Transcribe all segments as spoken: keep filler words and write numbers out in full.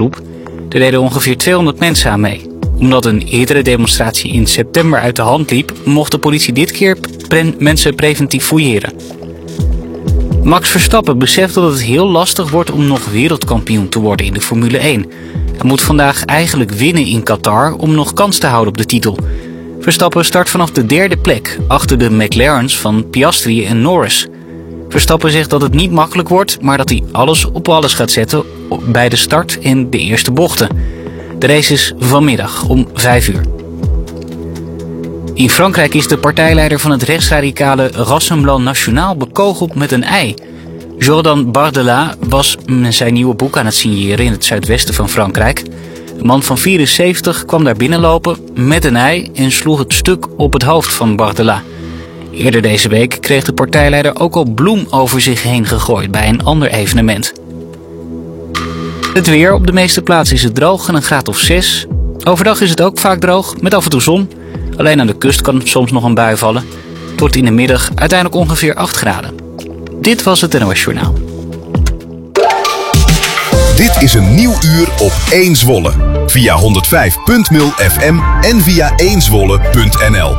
groep. Er deden ongeveer tweehonderd mensen aan mee. Omdat een eerdere demonstratie in september uit de hand liep, mocht de politie dit keer pre- mensen preventief fouilleren. Max Verstappen beseft dat het heel lastig wordt om nog wereldkampioen te worden in de Formule één. Hij moet vandaag eigenlijk winnen in Qatar om nog kans te houden op de titel. Verstappen start vanaf de derde plek, achter de McLarens van Piastri en Norris. Verstappen zegt dat het niet makkelijk wordt, maar dat hij alles op alles gaat zetten bij de start en de eerste bochten. De race is vanmiddag om vijf uur. In Frankrijk is de partijleider van het rechtsradicale Rassemblement National bekogeld met een ei. Jordan Bardella was zijn nieuwe boek aan het signeren in het zuidwesten van Frankrijk. Een man van vierenzeventig kwam daar binnenlopen met een ei en sloeg het stuk op het hoofd van Bardella. Eerder deze week kreeg de partijleider ook al bloem over zich heen gegooid bij een ander evenement. Het weer: op de meeste plaatsen is het droog en een graad of zes. Overdag is het ook vaak droog, met af en toe zon. Alleen aan de kust kan soms nog een bui vallen. Het wordt in de middag uiteindelijk ongeveer acht graden. Dit was het N O S Journaal. Dit is een nieuw uur op één Zwolle. Via honderdvijf punt nul F M en via één zwolle punt n l.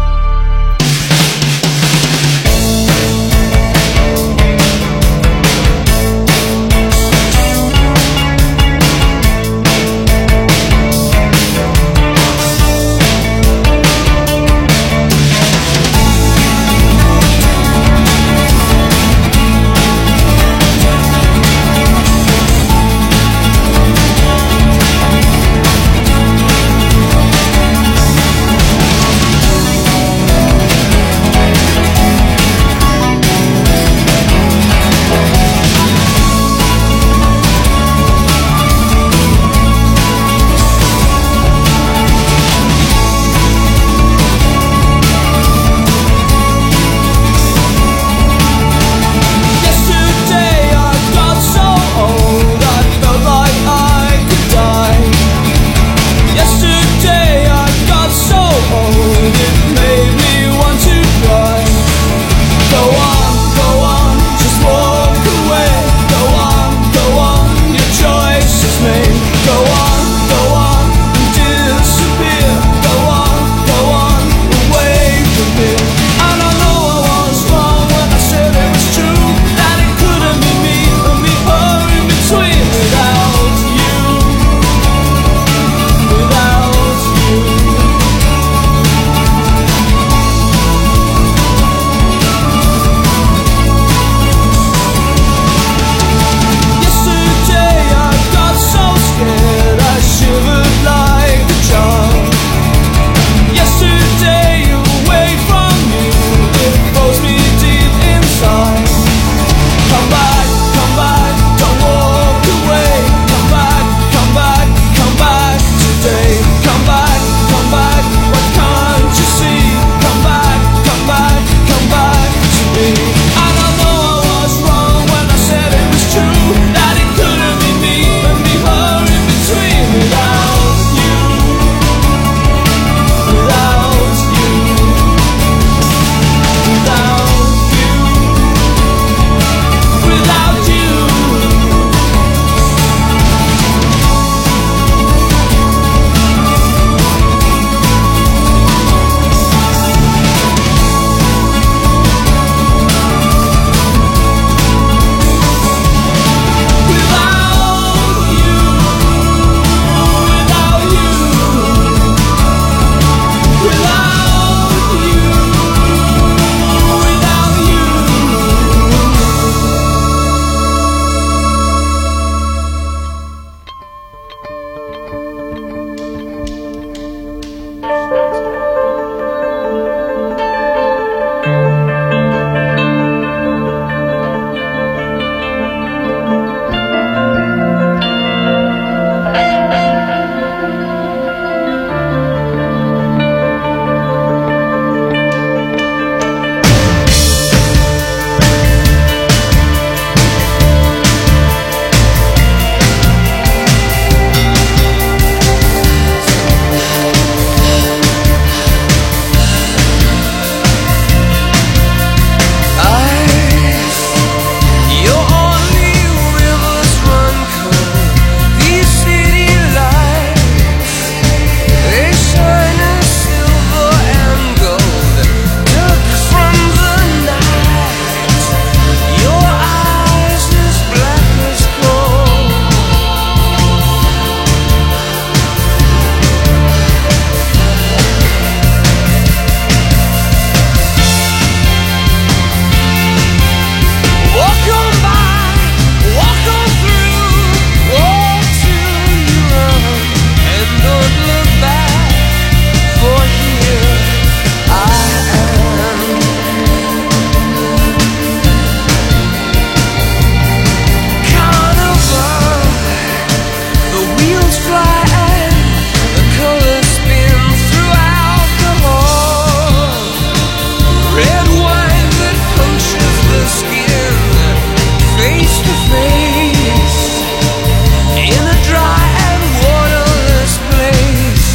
fields fly and the colors spin throughout the hall. Red wine that punctures the skin, face to face, in a dry and waterless place.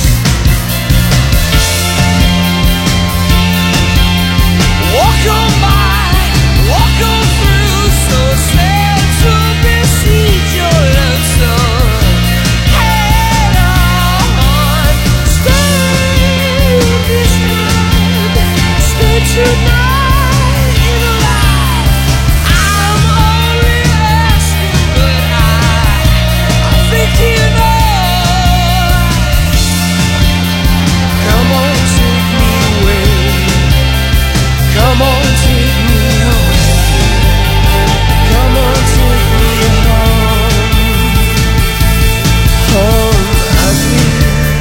Walk on by, walk on through, so sad to besiege your lonesome. Head on, stay this night, stay tonight in the light. I'm only asking, but I, I think you know. Come on, take me away. Come on, take me away. Come on, take me home. Home again.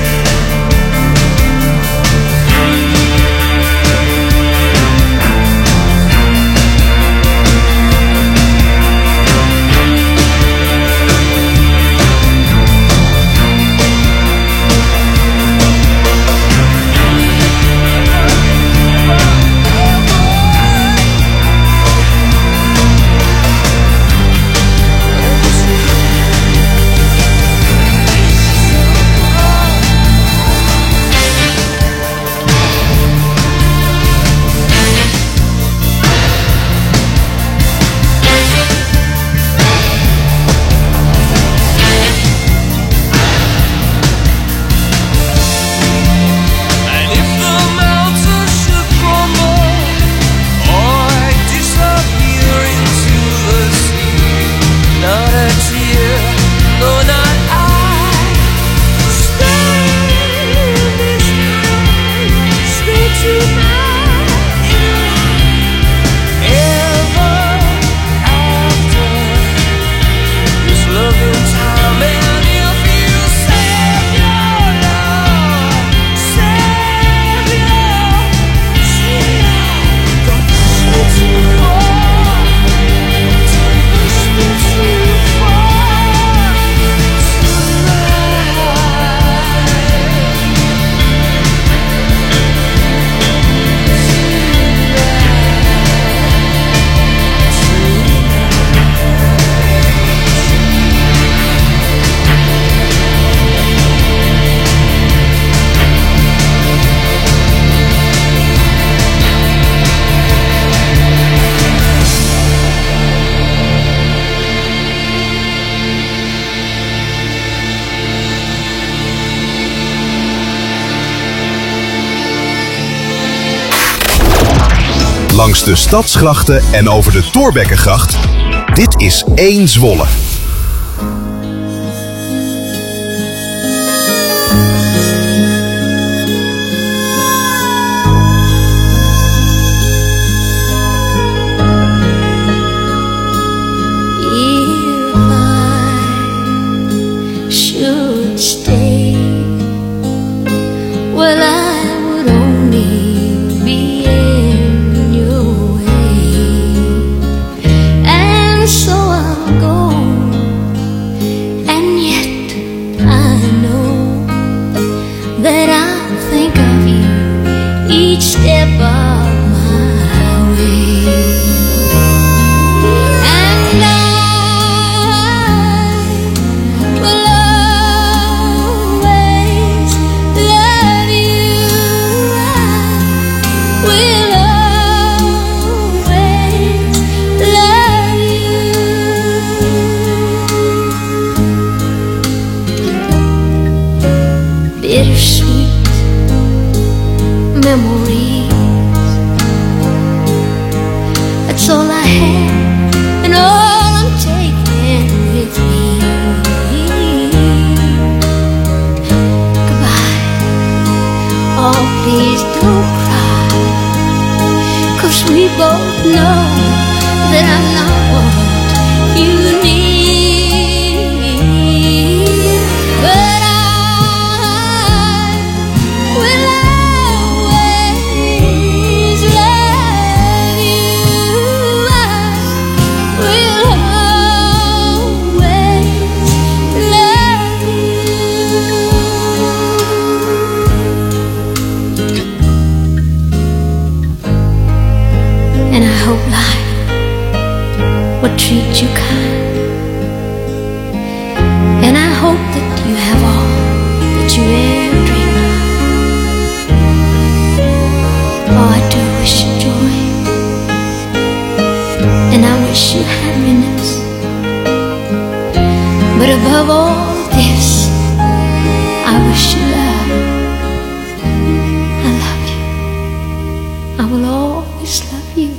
And if the mountains should crumble or disappear into the sea, not a tear, no, not I. Stay this night, stay tonight in ever after this loving time. And if you save your love, save your, save your, don't push me too far, don't push me too far tonight. Langs de stadsgrachten en over de Thorbeckengracht. Dit is één Zwolle. If I should stay, well, I would only be in your way, and so I'll go. And yet I know that I'll think of you each step of my way. And I will always love you. I will always love you. Bittersweet memories, that's all I have and all I'm taking with me. Goodbye, oh please don't cry, 'cause we both know that I'm not what you need. But I will always love you. I will always love you. above all this, I wish you love. I love you. I will always love you.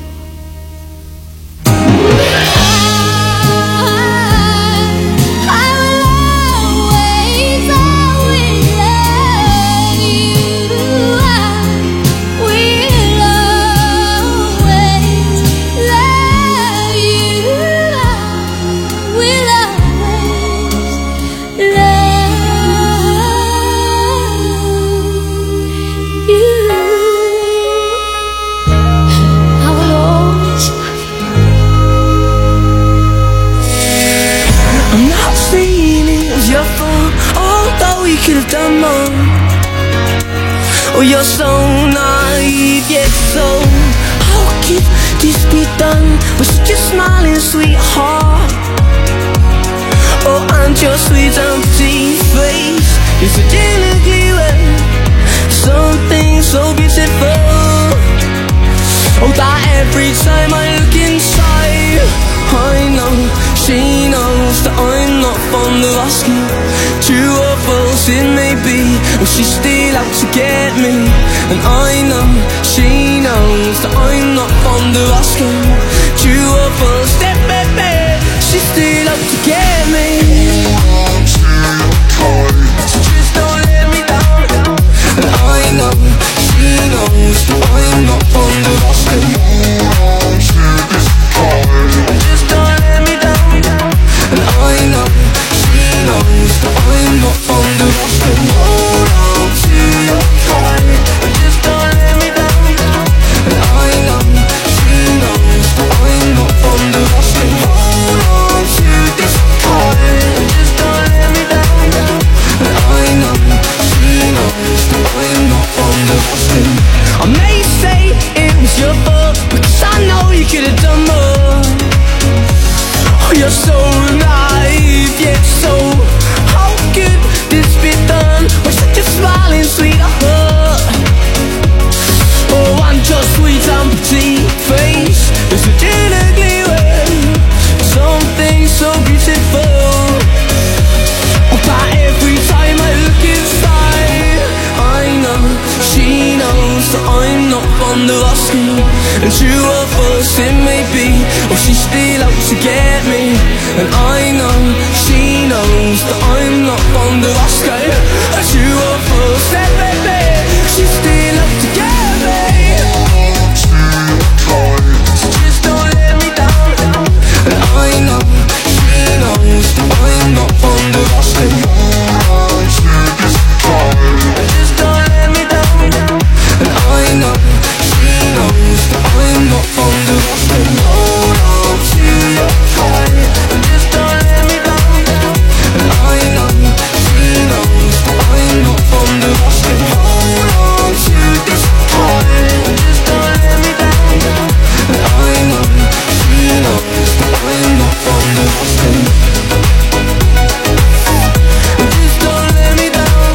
Oh, you're so naive, yet so how could this be done with such a smiling sweetheart? Oh, and your sweet empty face is a delicate way, something so beautiful. Oh, that every time I look inside, I know she knows that I'm not fond of asking. True or false it may be, oh, she's still out to get me. And I know she knows that I'm not fond of asking. True or false, that baby, she's still out to get me. So just don't let me down. And I know she knows that I'm not fond of asking. Just don't let me down. And I know she knows that I'm not fond of asking. Hold on to your heart. Just don't let me down. And I know she knows that I'm not fond of asking. Hold on to this heart. Just don't let me down. And I know she knows that I'm not fond of asking. I may say it was your fault, because I know you could have done more. Oh, you're so naive, yet so how could this be done with such a smiling sweetheart? Oh, and your sweet empty face is a delicate way, something so beautiful. Oh, but every time I look inside, I know she knows that I'm not fond of asking. And true or false it may be, oh, she's still out to get me. And I know she knows that I'm not fond of asking. And true or false, that baby, she's still out to get me. So just don't let me down. And I know she knows that I'm not fond of asking. And just don't let me down. And I know she knows that I'm not fond of asking. Hold on to your heart. And just don't let me down. And I know she knows that I'm not fond of asking. Hold on to this heart. And just don't let me down. And I know she knows that I'm not fond of asking. And just don't let me down.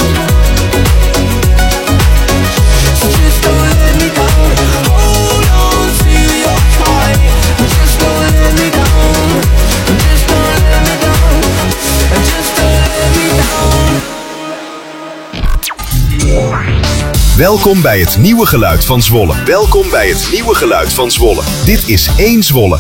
So just don't let me down. Hold on to your heart. And just don't let me down. And just don't let me down. And just don't let me down. Welkom bij het nieuwe geluid van Zwolle. Welkom bij het nieuwe geluid van Zwolle. Dit is één Zwolle.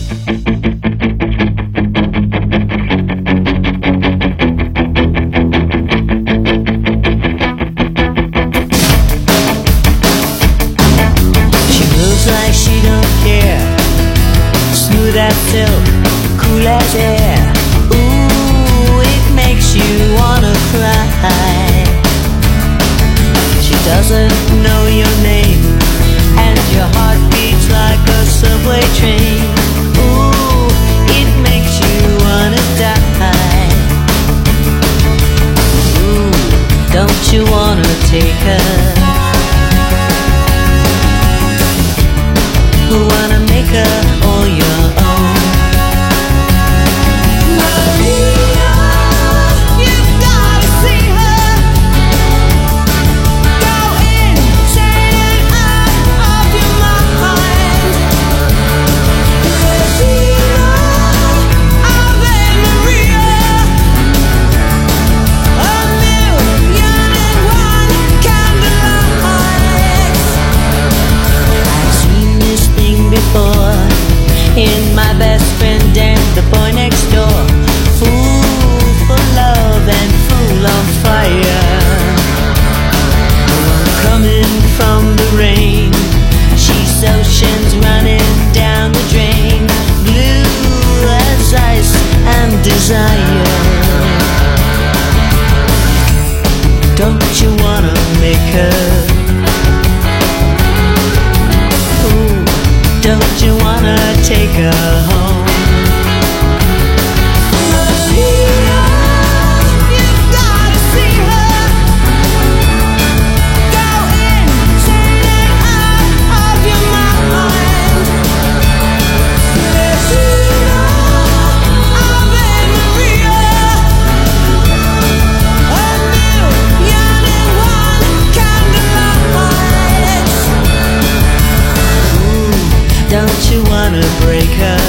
She moves like she don't care. Smooth as silk, cool as air. Ooh, it makes you wanna cry. She doesn't know your name, and your heart beats like a subway train. Ooh, it makes you wanna die. Ooh, don't you wanna take her? Who wanna make her all your own? Maria, you've gotta see her. Go insane and out of your mind. Regina, Ave Maria. soul on fire. Coming from the rain, she's oceans running down the drain, blue as ice and desire. Don't you wanna make her? Ooh, don't you wanna take her home? Don't you wanna break her?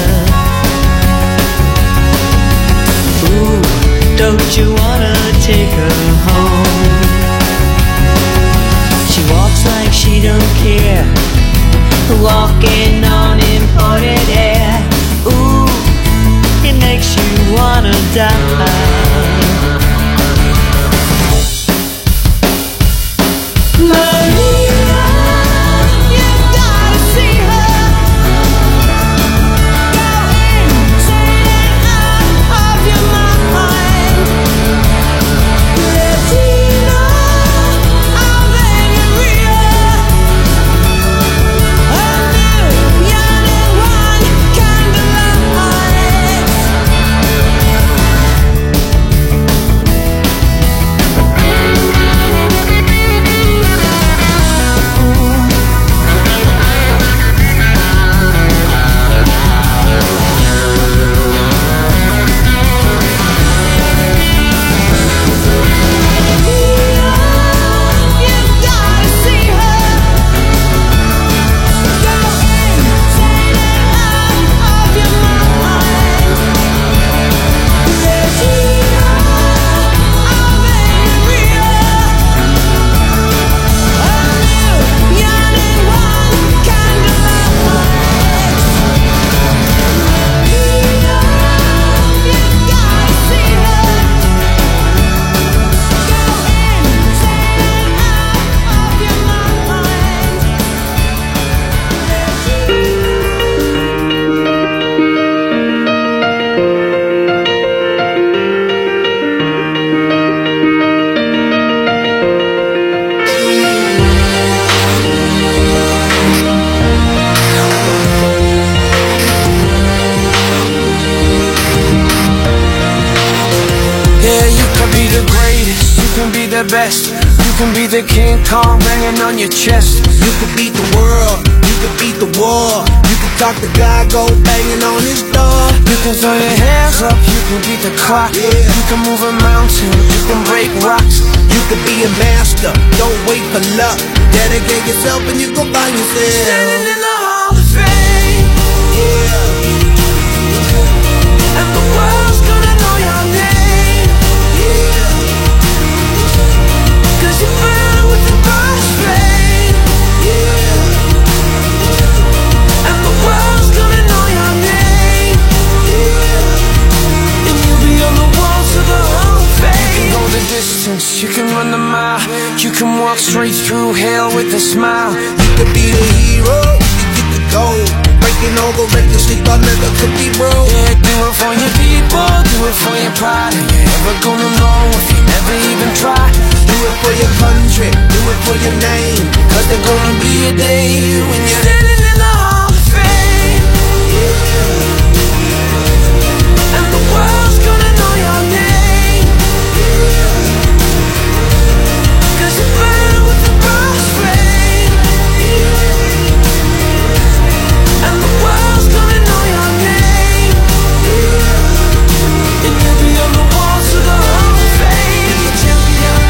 Ooh, don't you wanna take her home? She walks like she don't care, walking on imported air. Ooh, it makes you wanna die. Best. You can be the King Kong banging on your chest. You could beat the world, you could beat the war. You can talk the guy, go banging on his door. You can throw your hands up, you can beat the clock. Yeah. You can move a mountain, you can break rocks. You could be a master, don't wait for luck. Dedicate yourself and you gon' find yourself standing in the Hall of Fame. Yeah. And the world's gonna know your name. Yeah. You burn with the burst flame, yeah. And the world's gonna know your name, yeah. And you'll be on the walls of the Hall of Fame. You can go the distance, you can run the mile. You can walk straight through hell with a smile. You could be the hero, you can get the gold. Breaking all the records they thought never could be broke. Yeah, do it for your people, do it for your pride. Are you ever gonna know if you never even try? Do it for your country, do it for your name. Cause there's gonna be a day when you're standing in the Hall of Fame, yeah. And the world's gonna know your name, yeah. Cause you burn with the burst flame, yeah. And the world's gonna know your name, yeah. And you'll be on the walls of the Hall of Fame. Be a champion,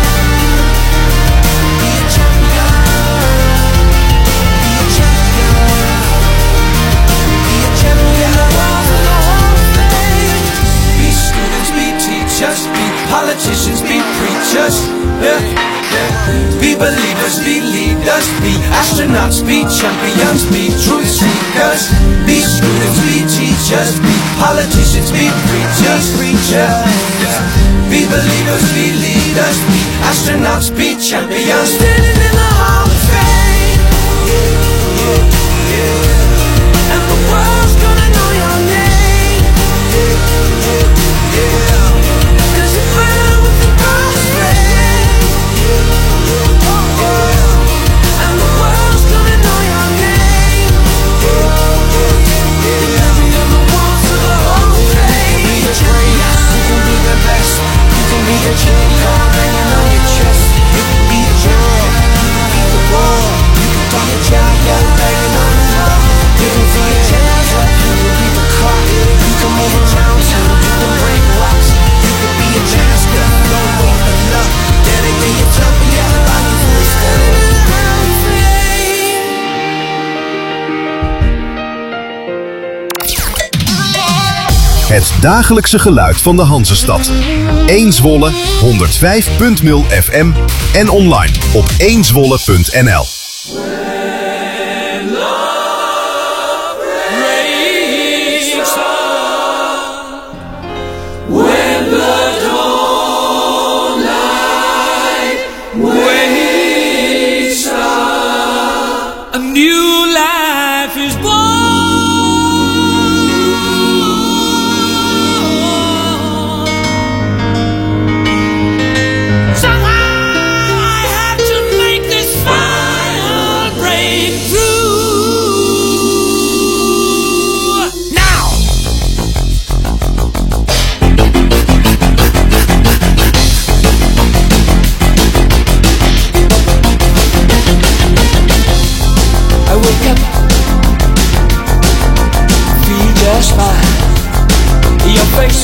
be a champion, be a champion, be a champion. The walls of the Hall of Fame. Be students, be teachers, be politicians, be preachers, yeah, yeah. Be believers, be leaders, be astronauts, be champions, be truth seekers, be students, be teachers, be politicians, be preachers, preachers. Be believers, be leaders, be astronauts, be champions. Standing in the Hall of Fame, and the world's gonna know your name. Cause you burn with the God's flame, and the world's gonna know your name. Every other walls of the Hall of Fame. You can be the greatest, you can be the best, you can be the dream car banging on your chest. You can be the girl, you can be the wall, you can be the giant banging on the wall. You can be the jazzer, you can be the car, you can move around town, you can break rocks. You can be a master, no more than love. Dedicate your time to everybody who's standing in the Hall of Fame. Het dagelijkse geluid van de Hanzestad. één Zwolle, honderdvijf punt nul F M en online op één zwolle punt n l. A new life is born. Somehow I have to make this final breakthrough. Now! I wake up, feel just fine. Your face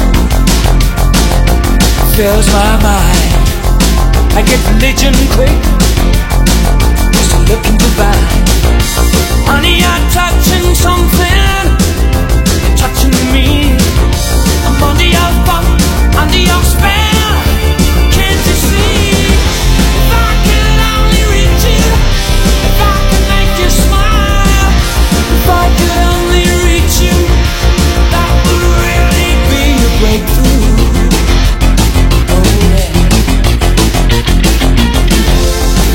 fills my mind. I get religion quick, just looking goodbye. Honey, I'm touching something, touching me. I'm under your thumb, under your spell. Can't you see? If I could only reach you, if I could make you smile, if I could only reach you, that would really be a breakthrough. Oh yeah.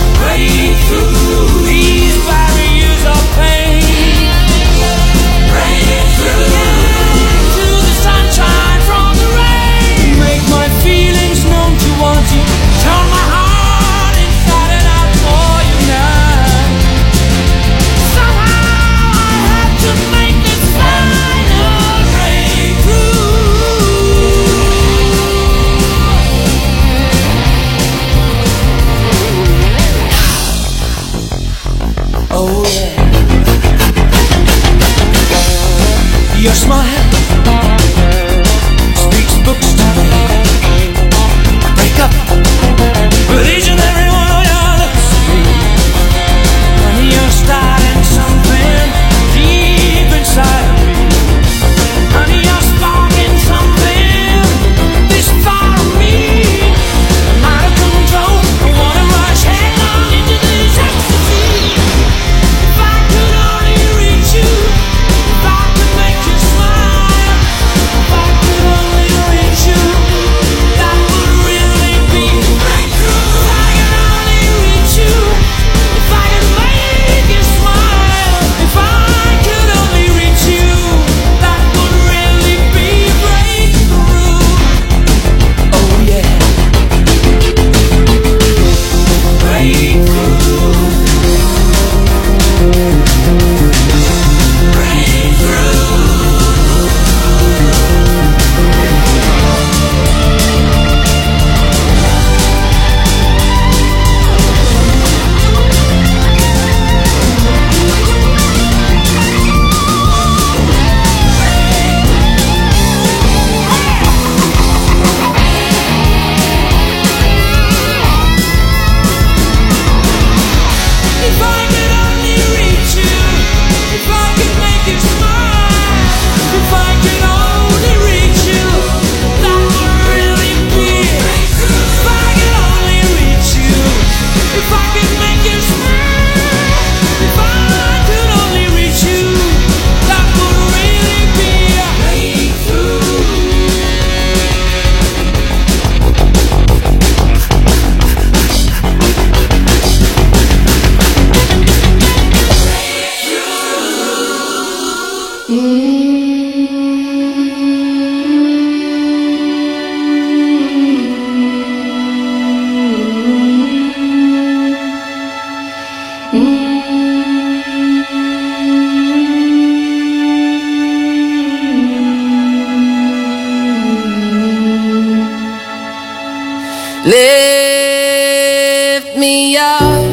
me up,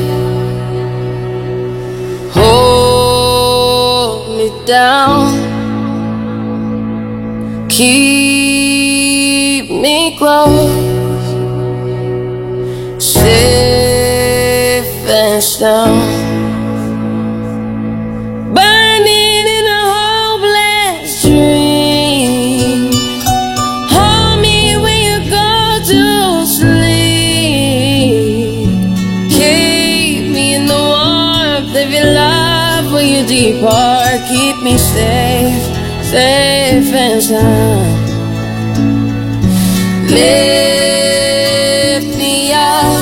hold me down, keep me close, safe and sound. Burning in a hopeless dream, hold me when you go to sleep, keep me in the warmth of your love when you depart. Keep me safe, safe and sound. Lift me up,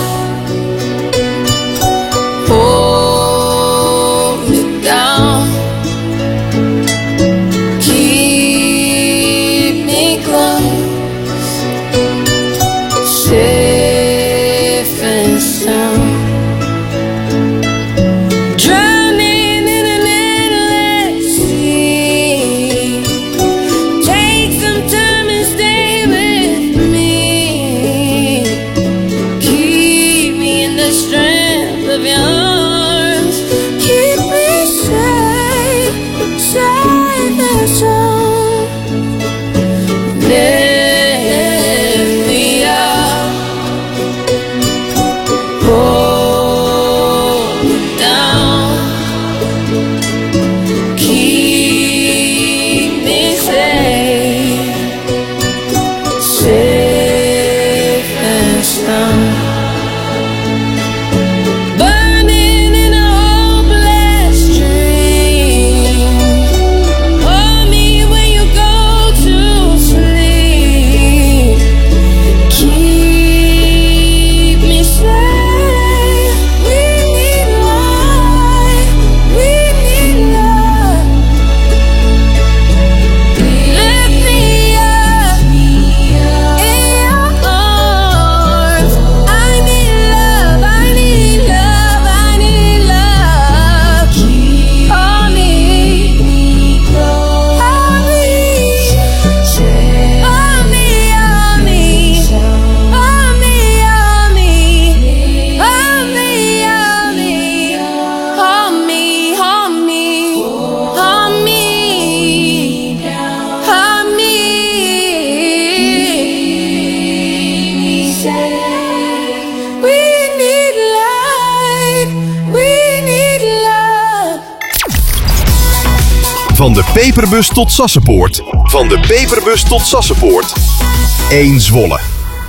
hold me down, keep me close, safe and sound. Drowning in an endless sea, take some time and stay with me, keep me in the strength of your arms, keep me safe, safe and sound. Lift me up, hold me down, keep me safe, safe and sound. Burning in a hopeless dream, hold me when you go to sleep, keep me safe. We need light, we need love. Lift me up in your arms. I need love, I need love, I need love. Hold me, hold me, hold me, hold me, hold me, hold me, hold me, hold me, hold me, hold me, hold me, we need light, we need love. Van de Peperbus tot Sassenpoort. Van de Peperbus tot Sassenpoort. Eén Zwolle.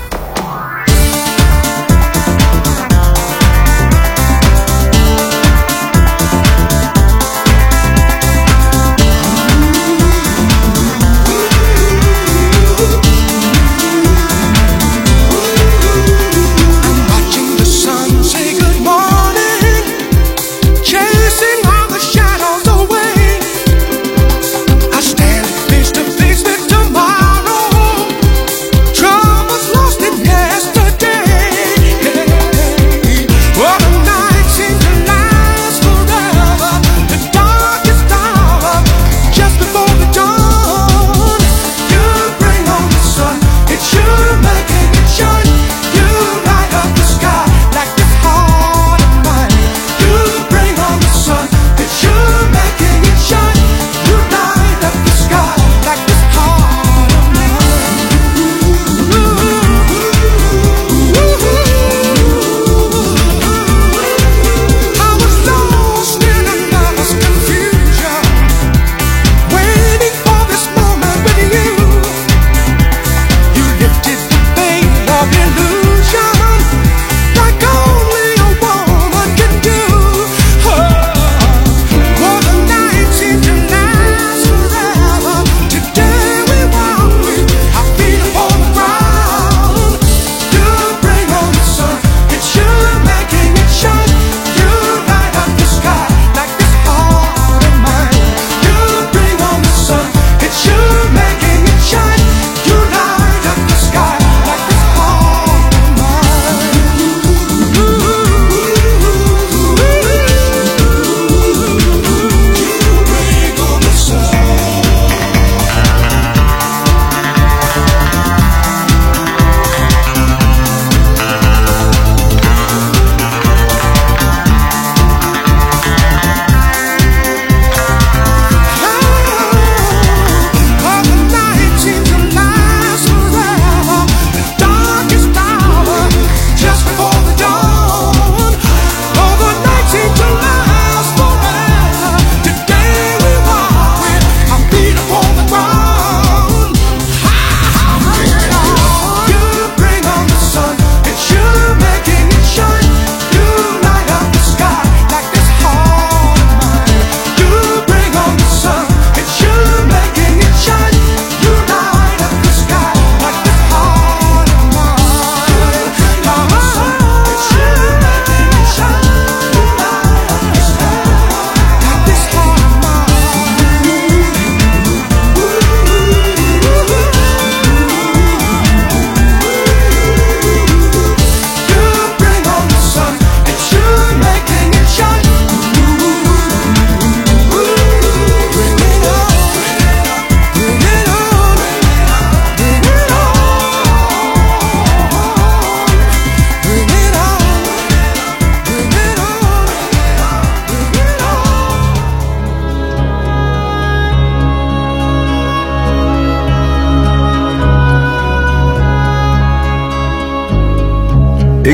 Watching the sun say good morning, chasing all the shadows away. I stand face to face with tomorrow. Troubles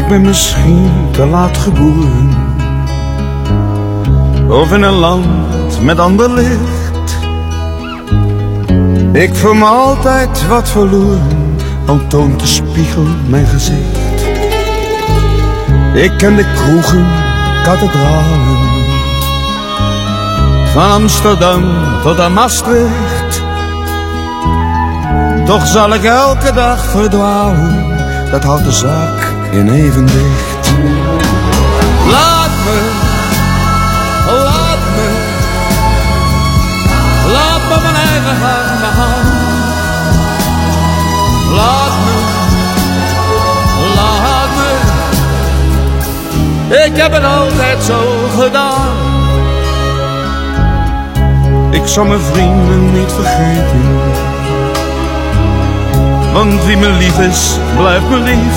Ik ben misschien te laat geboren, of in een land met ander licht. Ik voel me altijd wat verloren, al toont de spiegel mijn gezicht. Ik ken de kroegen, kathedralen, van Amsterdam tot aan Maastricht. Toch zal ik elke dag verdwalen, dat houdt de zaak in evenwicht. Laat me, laat me, laat me mijn eigen gang begaan. Laat me, laat me, ik heb het altijd zo gedaan. Ik zal mijn vrienden niet vergeten, want wie me lief is, blijft me lief.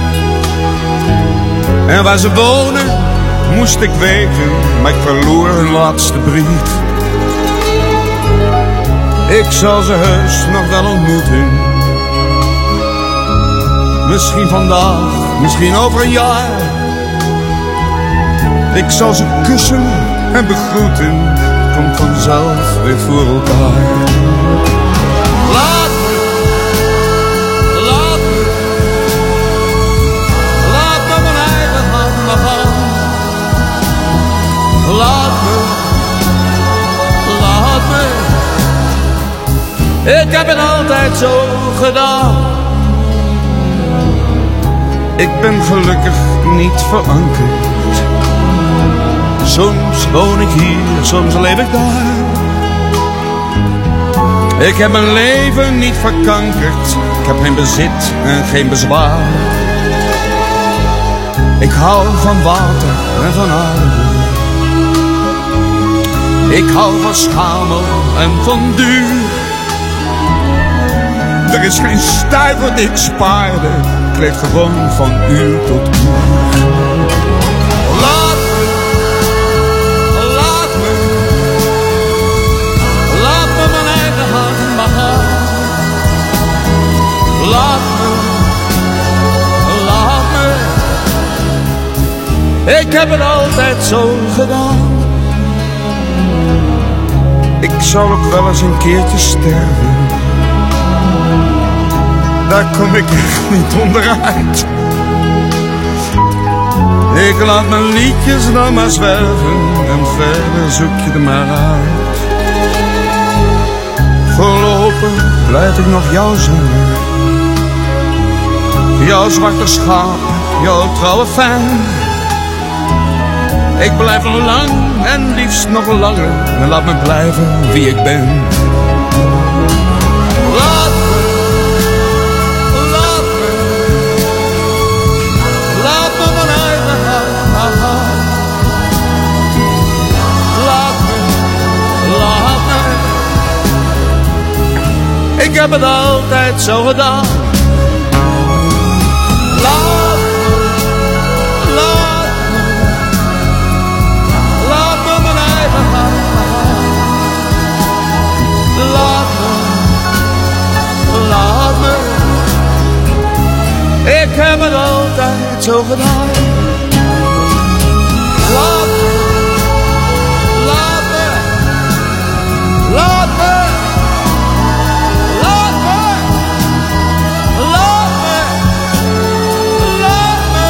En waar ze wonen, moest ik weten, maar ik verloor hun laatste brief. Ik zal ze heus nog wel ontmoeten, misschien vandaag, misschien over een jaar. Ik zal ze kussen en begroeten, komt vanzelf weer voor elkaar. Laat me, laat me, laat me mijn eigen gang gaan. Laat me, laat me, ik heb het altijd zo gedaan. Ik ben gelukkig niet verankerd, soms woon ik hier, soms leef ik daar. Ik heb mijn leven niet verkankerd, ik heb geen bezit en geen bezwaar. Ik hou van water en van aarde, ik hou van schamel en van duur. Er is geen stuiver die ik spaarde, ik leef gewoon van uur tot uur. Laat me, laat me, laat me mijn eigen hand maar gaan. Laat me, laat me, ik heb het altijd zo gedaan. Ik zal ook wel eens een keertje sterven, daar kom ik echt niet onderuit. Ik laat mijn liedjes dan maar zwerven en verder zoek je er maar uit. Voorlopig blijf ik nog jou zijn, jouw zwarte schaap, jouw trouwe fan. Ik blijf nog lang en liefst nog langer, en laat me blijven wie ik ben. Laat me, laat me, laat me mijn eigen gang gaan. Laat me, laat me, ik heb het altijd zo gedaan. Laat me, laat me, laat me mijn eigen gang gaan. Laat me, laat me, ik heb het altijd zo gedaan. Laat me, laat me, laat me, laat me, laat me, laat me,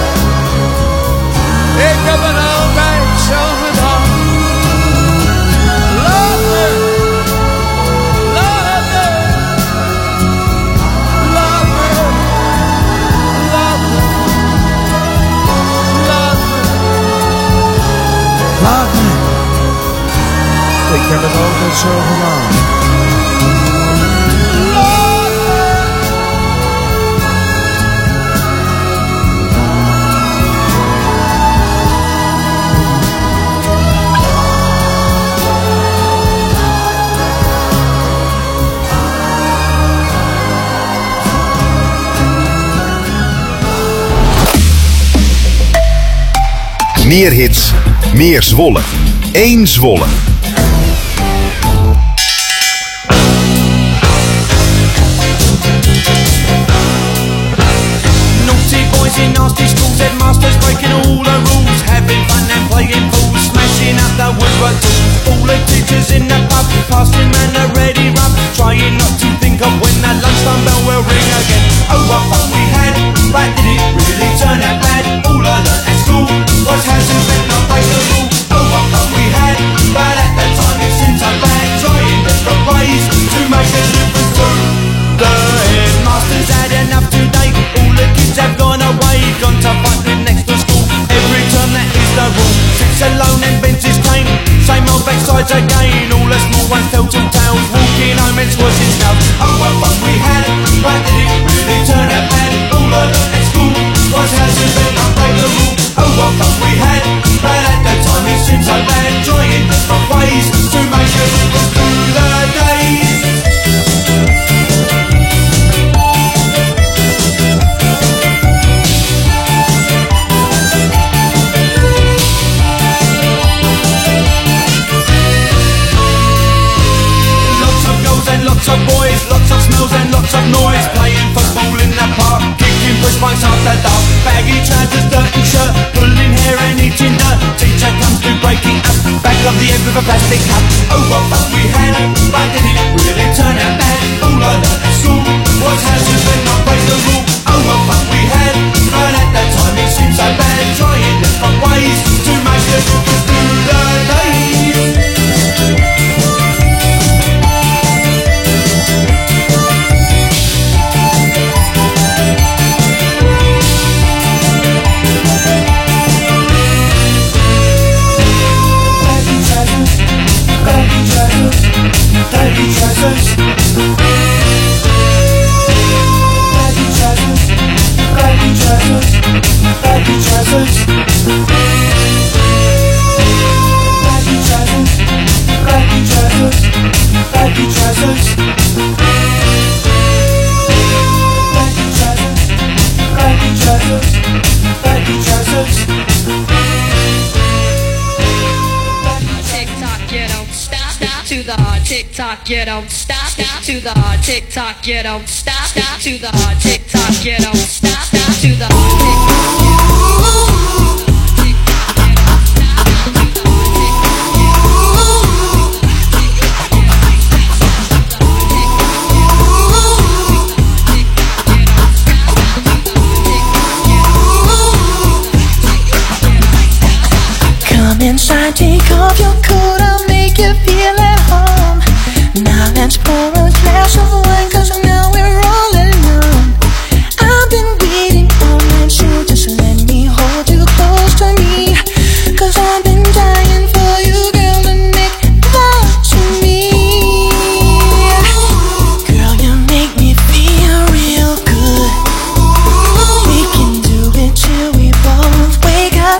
ik heb het altijd zo gedaan. Laat me, laat me, laat me, laat me, laat me, laat me, ik heb het altijd zo gedaan. Meer hits, meer Zwolle. Eén Zwolle. Naughty boy boys in nasty schools, headmasters breaking all the rules, having fun and playing fools, smashing up the woodwork tools. All the teachers in the pub, passing round the ready rub, trying not to think of when that lunchtime bell will ring again. Oh, what fun we had, but did it really turn out bad? All I learnt at school was how to bend not break the rule. Oh, what fun we had, but at the time it seemed so bad, trying different ways to make a difference too. The headmaster's had enough today, all the kids have gone away, gone to fight with next to school. Every term that is the rule, sits alone and bends his cane, same old backsides again. All the small ones tell two tales, walking home and squashing snow. Oh, what fun we had, but did it really turn out bad? All I learnt at school was how to bend not break the rule. Oh, what fun we had, but at the time it seemed so bad, trying different ways to make a difference through the days. Lots of boys, lots of smells and lots of noise, playing football in the park, kicking push bikes after dark, baggy trousers, dirty shirt, pulling hair and eating dirt. Teacher comes to break it up, back of the end with a plastic cup. Oh, what fun we had, but did it really turn out bad? All I learnt at school was how to bend not break the rule. Oh, what fun we had, but at that time it seemed so bad, trying different ways to make a difference through the days. Baggy trousers, baggy trousers, baggy trousers, baggy trousers, baggy trousers, baggy trousers, baggy trousers, baggy trousers, baggy trousers, baggy trousers. To the hard tick tock, you don't stop. Stop to the hard tick tock, you don't stop. Stop to the hard tick tock, you don't stop. Stop to the hard tick tock. Come inside, take off your coat, I'll make you feel at home. Now let's pour a glass of wine, cause now we're all alone. I've been waiting all night, so just let me hold you close to me, cause I've been dying for you, girl, to make love to me. Girl, you make me feel real good. We can do it till we both wake up.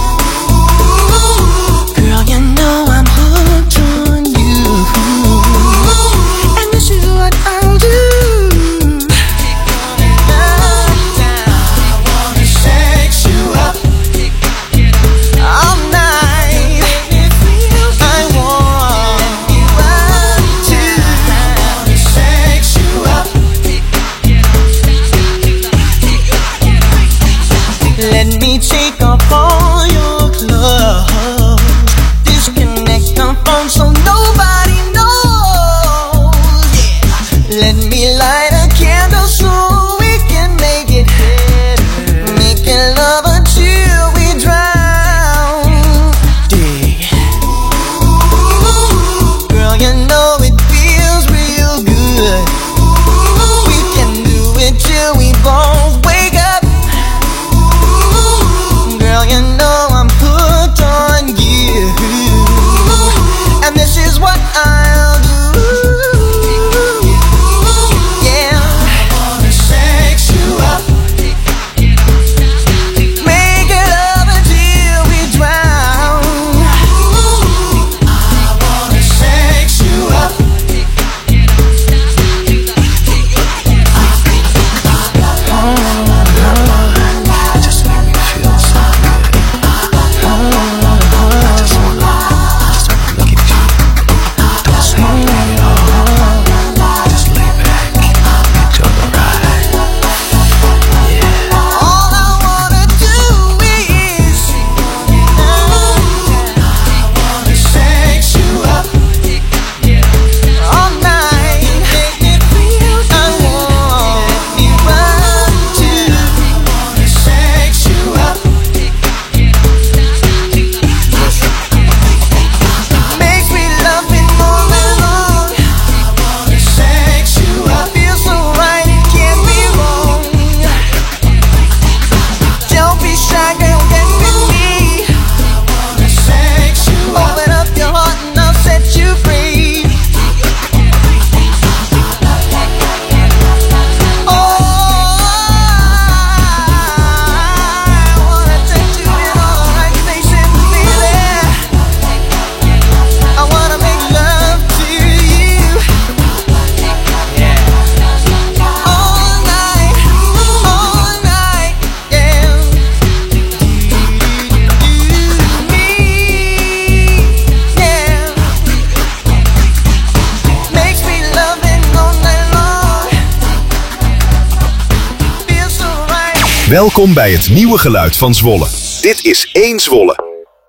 Girl, you know I'm hooked on you, and this is what I'll do. I wanna sex you up all night. I want you to. I wanna sex you up. Let me take off all your clothes, disconnect the phone so nobody knows. Yeah. Let me light a candle so we can make it better, making love until we drown. Yeah. Girl, you know it feels real good. We can do it till we both wake up. Girl, you know I'm hooked on Welkom bij het nieuwe geluid van Zwolle. Dit is één Zwolle.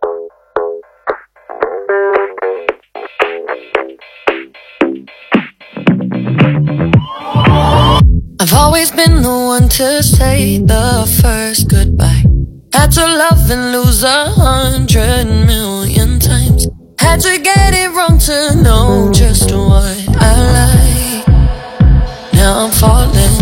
I've always been the one to say the first goodbye. Had to love and lose a hundred million times. Had to get it wrong to know just what I like. Now I'm falling.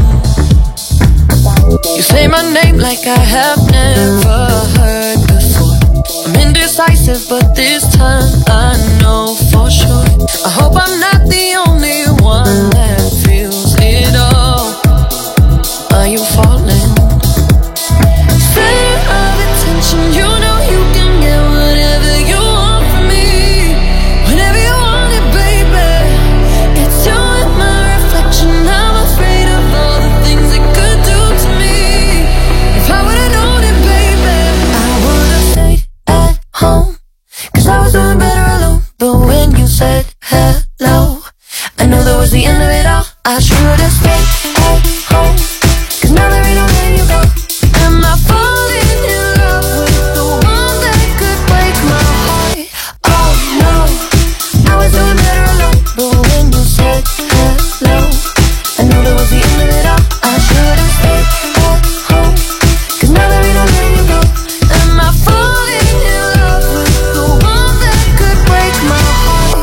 You say my name like I have never heard before. I'm indecisive, but this time I know for sure. I hope I'm not the only one that feels it all. Are you falling? Center of attention, you know you can get whatever you want from me. Whenever you want it, baby. It's you and my reflection. I'm afraid of all the things it could do to me. If I would've known it, baby, I would've stayed at home. Cause I was doing better alone. But when you said hello, I know that was the end of it all. I should've stayed at home. Cause now there ain't no letting you go. Am I falling in love with the one that could break my heart? Oh no, I was doing better alone. But when you said hello, I knew that was the end of it all. I should've stayed at home. Cause now there ain't no letting you go. Am I falling in love with the one that could break my heart?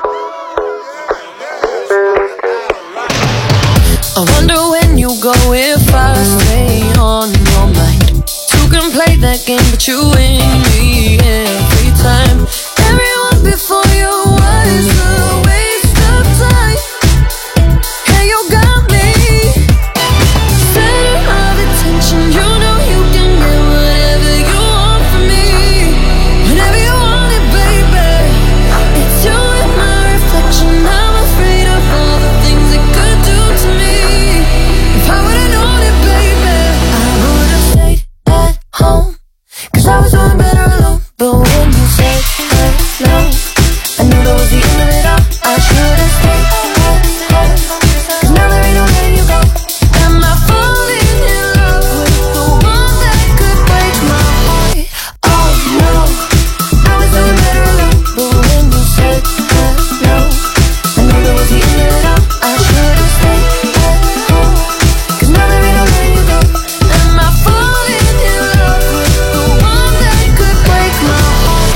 I wonder when you go if I stay on your mind. You can play that game, but you win me every time. Everyone before you was a waste of time. Yeah, you got me. Center of attention, you know you can get whatever you want from me. Whenever you want it, baby. It's you and my reflection. I'm afraid of all the things it could do to me. If I would've known it, baby, I would've stayed at home. Cause I was doing better alone. But when you said hello, I knew that was the end of it all. I should've stayed at home. Cause now there ain't no letting you go. Am I falling in love with the one that could break my heart? Oh no, I was doing better alone. But when you said hello, I knew that was the end of it all. I should've stayed at home. Cause now there ain't no letting you go. Am I falling in love with the one that could break my heart?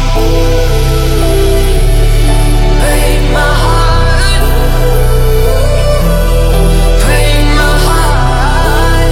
Break my heart. Break my heart.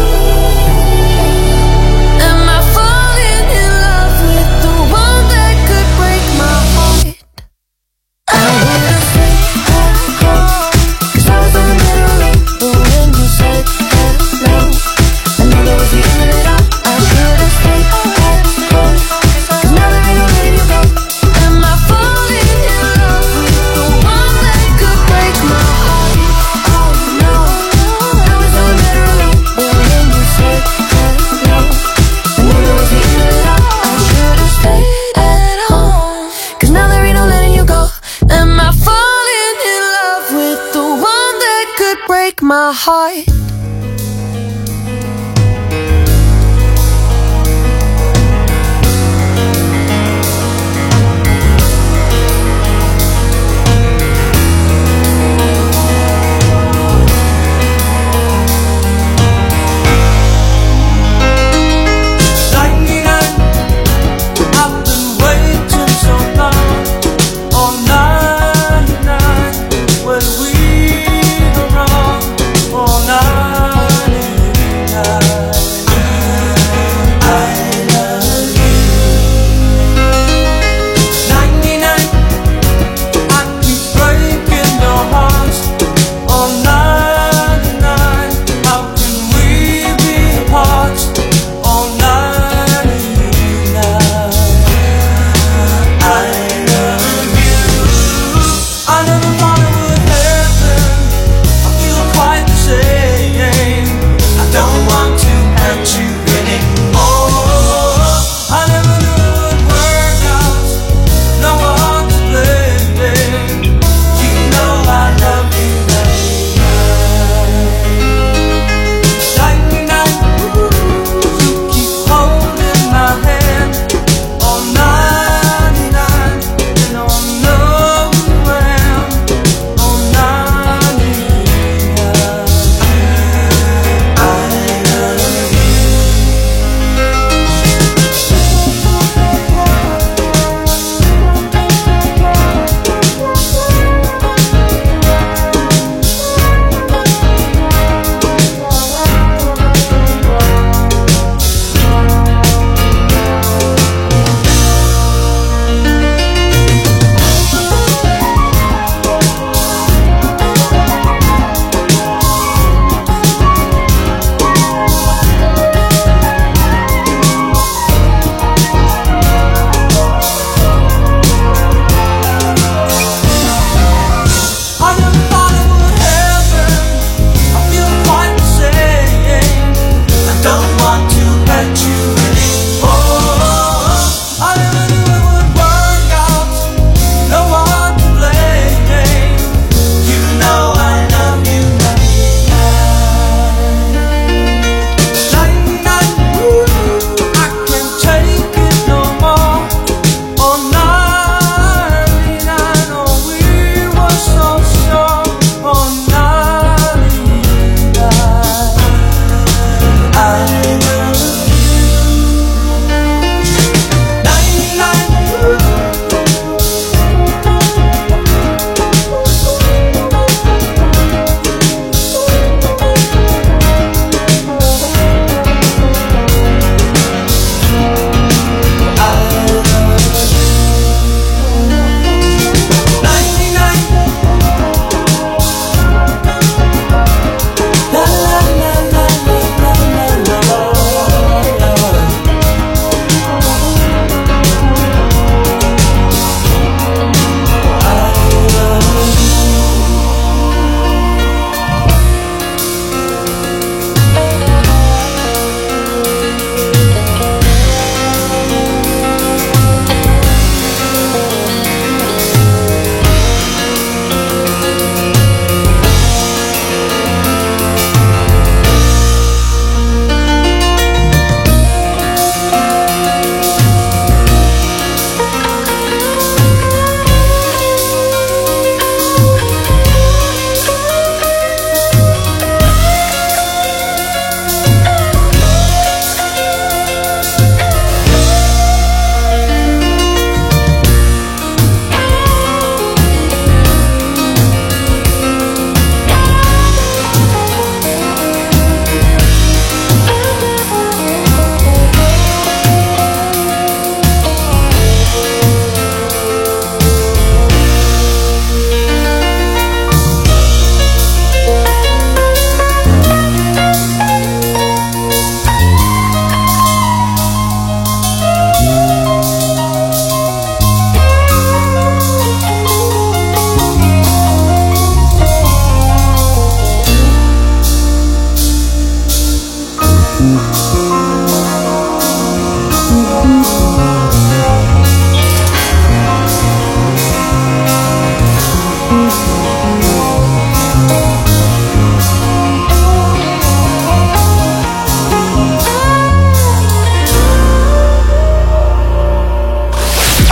Am I falling in love with the one that could break my heart? I would've stayed at home. Cause I was doing better alone. But when you said hello, I knew that was the end of it all. I should've stayed at home. Cause now there ain't no letting you go. Am I falling in love with the one that could break my heart? Oh no, I was doing better alone. But when you said hello, I knew that was the end of it all. I should've stayed at home. Cause now there ain't no letting you go. Am I falling in love with the one that could break my heart? ninety-nine, I've been waiting so long. Oh, ninety-nine, when we go wrong. Oh, ninety-nine.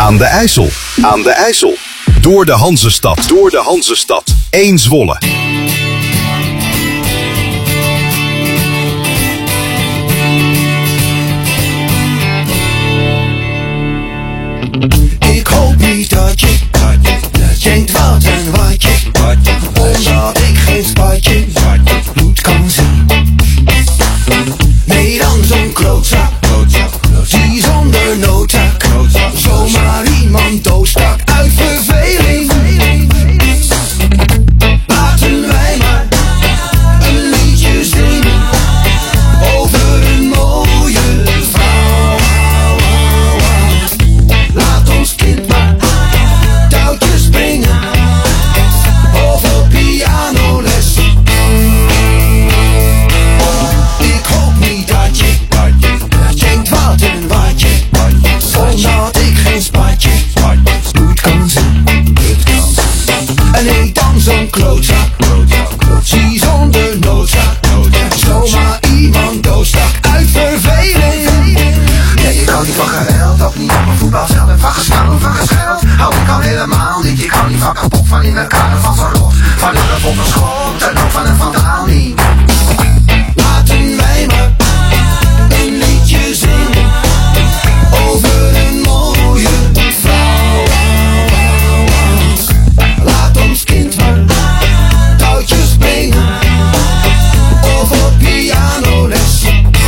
Aan de IJssel. Aan de IJssel. Door de Hanzestad. Door de Hanzestad. één Zwolle. Ik hoop niet dat je denkt wat en wat je, omdat ik geen spatje bloed kan zien. Nee, dan zo'n klootzak, die zonder noodzaak zomaar iemand doodstak uit verveling. Laten wij maar een liedje zingen over een mooie vrouw. Laat ons kind maar touwtjes springen of op pianoles. Ik hoop niet dat je denkt wat en wat je, omdat ik geen spatje goed kan zien. En nee, dan zo'n klootzak, zie zonder noodzaak zomaar iemand doodstak uit verveling. Nee, ik kan niet van geweld, ook niet op een voetbalveld. En van gestaan, van gescheld hou ik al helemaal niet. Ik hou niet van kapot van in elkaar, van zo'n rot, van een op een schot en ook van een vandaal niet. Laten wij maar een liedje zingen over een mooie vrouw. Laat ons kind maar touwtjes springen of op pianoles.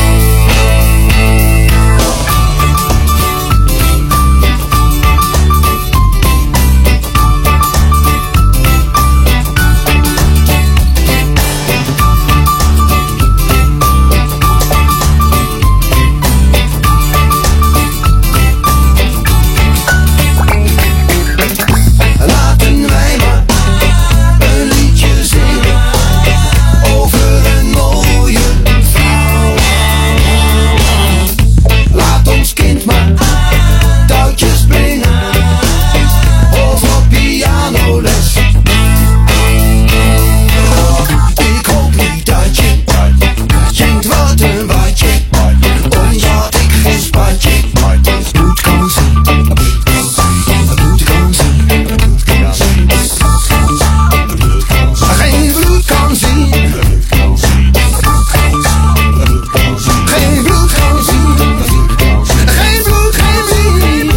Laten wij maar een liedje zingen over een mooie vrouw. Laat ons kind maar touwtjes springen of op pianoles. Ik hoop niet dat je denkt wat en wat je, omdat ik geen spatje bloed kan zien. Bloed kan zien. Geen bloed kan zien. Geen bloed kan zien. Geen bloed kan zien.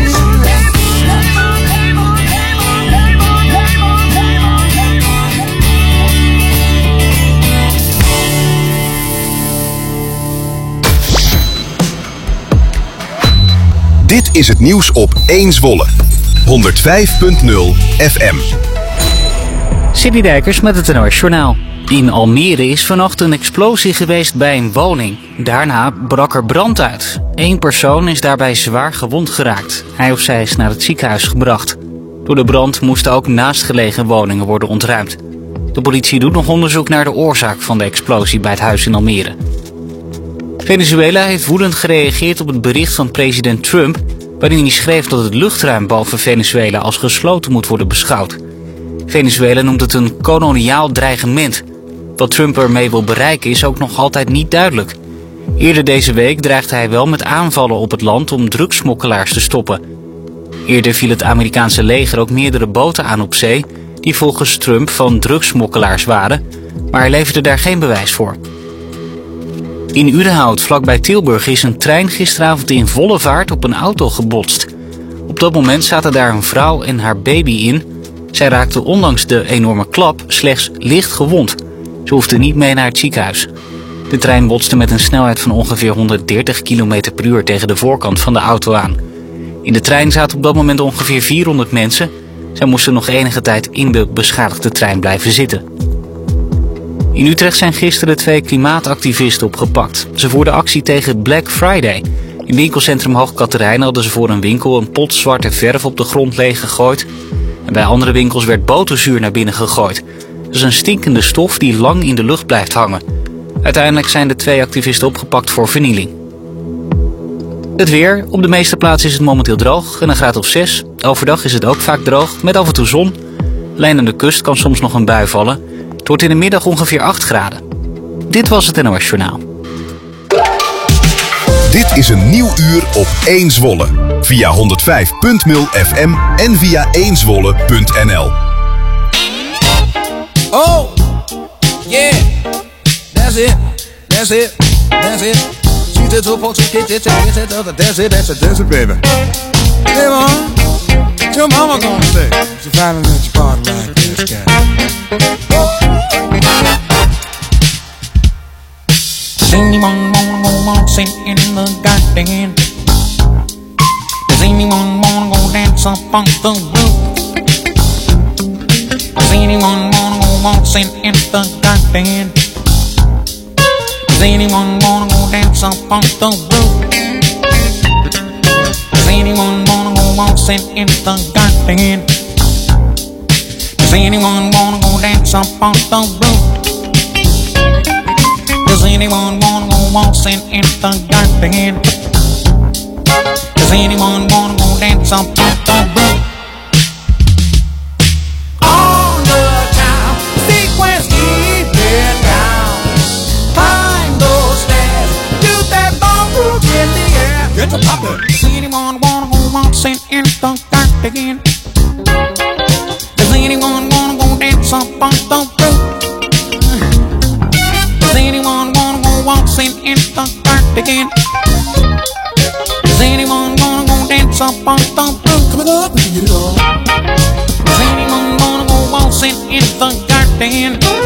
Dit is het nieuws op één Zwolle. honderdvijf punt nul F M. Sidney Dijkers met het N O S Journaal. In Almere is vannacht een explosie geweest bij een woning. Daarna brak er brand uit. Eén persoon is daarbij zwaar gewond geraakt. Hij of zij is naar het ziekenhuis gebracht. Door de brand moesten ook naastgelegen woningen worden ontruimd. De politie doet nog onderzoek naar de oorzaak van de explosie bij het huis in Almere. Venezuela heeft woedend gereageerd op het bericht van president Trump, waarin hij schreef dat het luchtruim boven Venezuela als gesloten moet worden beschouwd. Venezuela noemt het een koloniaal dreigement. Wat Trump ermee wil bereiken is ook nog altijd niet duidelijk. Eerder deze week dreigde hij wel met aanvallen op het land om drugssmokkelaars te stoppen. Eerder viel het Amerikaanse leger ook meerdere boten aan op zee die volgens Trump van drugssmokkelaars waren, maar hij leverde daar geen bewijs voor. In Udenhout, vlakbij Tilburg, is een trein gisteravond in volle vaart op een auto gebotst. Op dat moment zaten daar een vrouw en haar baby in. Zij raakte ondanks de enorme klap slechts licht gewond. Ze hoefde niet mee naar het ziekenhuis. De trein botste met een snelheid van ongeveer honderddertig kilometer per uur tegen de voorkant van de auto aan. In de trein zaten op dat moment ongeveer vierhonderd mensen. Zij moesten nog enige tijd in de beschadigde trein blijven zitten. In Utrecht zijn gisteren twee klimaatactivisten opgepakt. Ze voerden actie tegen Black Friday. In winkelcentrum Hoog Catharijne hadden ze voor een winkel een pot zwarte verf op de grond leeggegooid. En bij andere winkels werd boterzuur naar binnen gegooid. Dat is een stinkende stof die lang in de lucht blijft hangen. Uiteindelijk zijn de twee activisten opgepakt voor vernieling. Het weer. Op de meeste plaatsen is het momenteel droog en een graad of zes. Overdag is het ook vaak droog, met af en toe zon. Alleen aan de kust kan soms nog een bui vallen. Het wordt in de middag ongeveer acht graden. Dit was het N O S Journaal. Dit is een nieuw uur op één Zwolle. Via honderdvijf punt nul F M en via één zwolle punt n l. Oh, yeah, that's it, that's it, that's it. She's just supposed to get it, that's it, that's it, that's it, that's it, baby. Hey, mom, what's your mama gonna say? She finally let you party like this guy. Does anyone wanna go waltzing in the garden? Does anyone wanna go dance up on the roof? Does anyone wanna go waltzing in the garden? Does anyone wanna go dance up on the roof? Does anyone wanna go waltzing in the garden? Does anyone wanna go dance up on the roof? Does anyone wanna go waltzing in the garden? Does anyone wanna go dance up on the roof? On the town, sequence, keep it down. Climb those stairs, do that ballroom in the air. Get to poppin'. Does anyone wanna go waltzing in the garden? Does anyone wanna go dance up on the roof? Does anyone wanna go waltzing in the garden? Does anyone wanna go dance up on the roof? Coming up, we can get it on. Does anyone wanna go waltzing in the garden?